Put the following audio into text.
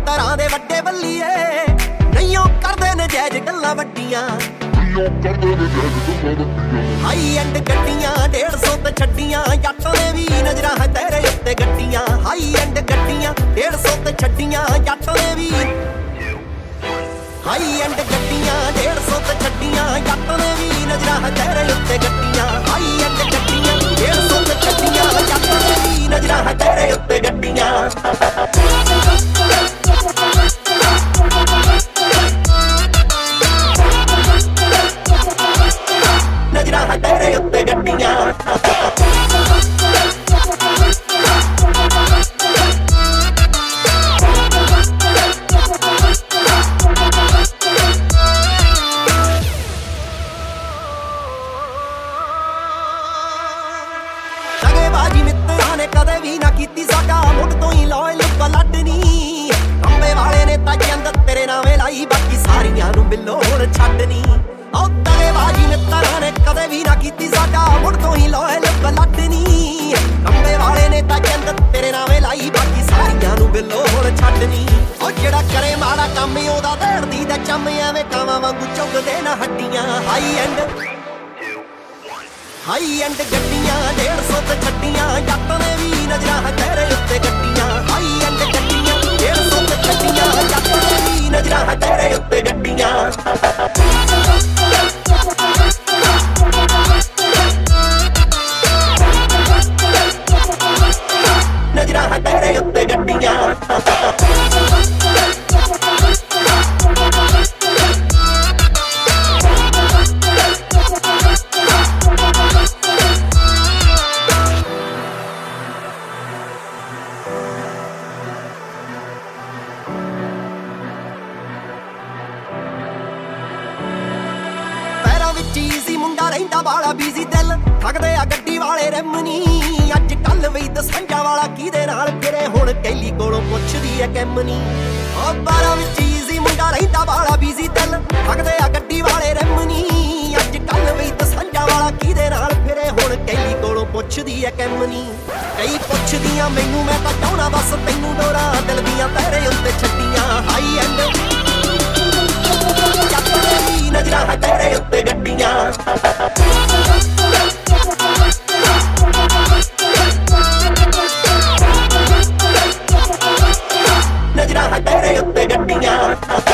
ਮਿੱਤਰਾਂ ਦੇ ਵੱਡੇ ਬੱਲੀਏ ਨਹੀਂਓ ਕਰਦੇ ਨਜਾਇਜ਼ ਗੱਲਾਂ ਵੱਡੀਆਂ ਹਾਈ ਐਂਡ ਗੱਡੀਆਂ 150 ਤੇ ਛੱਡੀਆਂ ਜੱਟ ਦੇ ਵੀ ਨਜ਼ਰਾਂ ਹੈ ਤੇਰੇ ਉੱਤੇ ਗੱਡੀਆਂ ਹਾਈ ਐਂਡ ਗੱਡੀਆਂ 150 ਤੇ ਛੱਡੀਆਂ ਜੱਟ ਦੇ ਵੀ ਹਾਈ ਐਂਡ ਗੱਡੀਆਂ 150 ਤੇ ਛੱਡੀਆਂ ਜੱਟ ਦੇ ਵੀ ਨਜ਼ਰਾਂ ਹੈ ਤੇਰੇ ਉੱਤੇ ਗੱਡੀਆਂ ਹਾਈ ਐਂਡ ਗੱਡੀਆਂ 150 ਤੇ ਛੱਡੀਆਂ ਜੱਟ ਦੇ ਵੀ ਨਜ਼ਰਾਂ ਹੈ ਤੇਰੇ ਉੱਤੇ ਗੱਡੀਆਂ ਨਜ਼ਰਾਂ ਹੈ ਤੇਰੇ ਉੱਤੇ ਗੱਡੀਆਂ ਬਾਜੀ ਮਿੱਤਰਾਂ ਨੇ ਕਦੇ ਵੀ ਨਾ ਕੀਤੀ ਸਾਡਾ ਮੁੱਢ ਤੋਂ ਹੀ ਲਾਇਲ ਬਲੱਡ ਨੀ ਅੰਬੇ ਵਾਲੇ ਨੇ ਤਾਂ ਜੰਦ ਤੇਰੇ ਨਾਵੇਂ ਲਾਈ ਬਾਕੀ ਸਾਰੀਆਂ ਨੂੰ ਮਿਲੋ ਹੁਣ ਛੱਡ ਨੀ ਤੇਰੇ ਬਾਜੀ ਮਿੱਤਰਾਂ ਨੇ ਕਦੇ ਵੀ ਨਾ ਕੀਤੀ ਸਾਡਾ ਮੁੱਢ ਤੋਂ ਹੀ ਲਾਇਲ ਬਲੱਡ ਨੀ ਅੰਬੇ ਵਾਲੇ ਨੇ ਤਾਂ ਜੰਦ ਤੇਰੇ ਨਾਵੇਂ ਲਾਈ ਬਾਕੀ ਸਾਰੀਆਂ ਨੂੰ ਮਿਲੋ ਹੁਣ ਛੱਡ ਨੀ ਉਹ ਜਿਹੜਾ ਕਰੇ ਮਾੜਾ ਕੰਮ ਉਹਦਾ ਧੜਦੀ ਦਾ ਚੰਮ ਐਵੇਂ ਕਾਵਾਂ ਵਾਂਗੂ ਚੁੱਗਦੇ ਨਾ ਹੱਡੀਆਂ ਹਾਈ ਐਂਡ ਗੱਡੀਆਂ 150 ਤੇ ਛੱਡੀਆਂ ਜੱਟ ਨੇ ਵੀ ਨਜ਼ਰਾਂ ਹੈ ਤੇਰੇ ਉੱਤੇ ਗੱਡੀਆਂ ਹਾਈ ਐਂਡ ਗੱਡੀਆਂ 150 ਤੇ ਛੱਡੀਆਂ ਜੱਟ ਨੇ ਵੀ ਨਜ਼ਰਾਂ ਹੈ ਤੇਰੇ ਉੱਤੇ ਗੱਡੀਆਂ ਨਜ਼ਰਾਂ ਹੈ ਤੇਰੇ ਉੱਤੇ ਗੱਡੀਆਂ ਚੀਜ਼ੀ ਮੁੰਡਾ ਰਹਿੰਦਾ ਵਾਲਾ ਬੀਜ਼ੀ ਦਿਲ ਠੱਗਦੇ ਆ ਗੱਡੀ ਵਾਲੇ ਰਿਮ ਨੀ ਅੱਜ ਕੱਲ ਵੀ ਦਸਾਂਜਾ ਵਾਲਾ ਕਿਹਦੇ ਨਾਲ ਫਿਰੇ ਹੁਣ ਕੈਲੀ ਕੋਲੋਂ ਪੁੱਛਦੀ ਐ ਕਿਮ ਨੀ ਉਹ 12 ਵਿੱਚ ਚੀਜ਼ੀ ਮੁੰਡਾ ਰਹਿੰਦਾ ਵਾਲਾ ਬੀਜ਼ੀ ਦਿਲ ਠੱਗਦੇ ਆ ਗੱਡੀ ਵਾਲੇ ਰਿਮ ਨੀ ਅੱਜ ਕੱਲ ਵੀ ਦਸਾਂਜਾ ਵਾਲਾ ਕਿਹਦੇ ਨਾਲ ਫਿਰੇ ਹੁਣ ਕੈਲੀ ਕੋਲੋਂ ਪੁੱਛਦੀ ਐ ਕਿਮ ਨੀ ਕਈ ਪੁੱਛਦੀਆਂ ਮੈਨੂੰ ਮੈਂ ਤਾਂ ਚਾਹਣਾ ਬਸ ਤੈਨੂੰ ਡੋਰਾ ਦਿਲ ਦੀਆਂ ਤੇਰੇ ਉੱਤੇ ਛੱਡੀਆਂ ਹਾਈ ਐਂਡ ਨਜ਼ਰਾਂ ਹੈ ਤੇਰੇ ਉੱਤੇ ਗੱਡੀਆਂ ਨਜ਼ਰਾਂ ਹੈ ਤੇਰੇ ਉੱਤੇ ਗੱਡੀਆਂ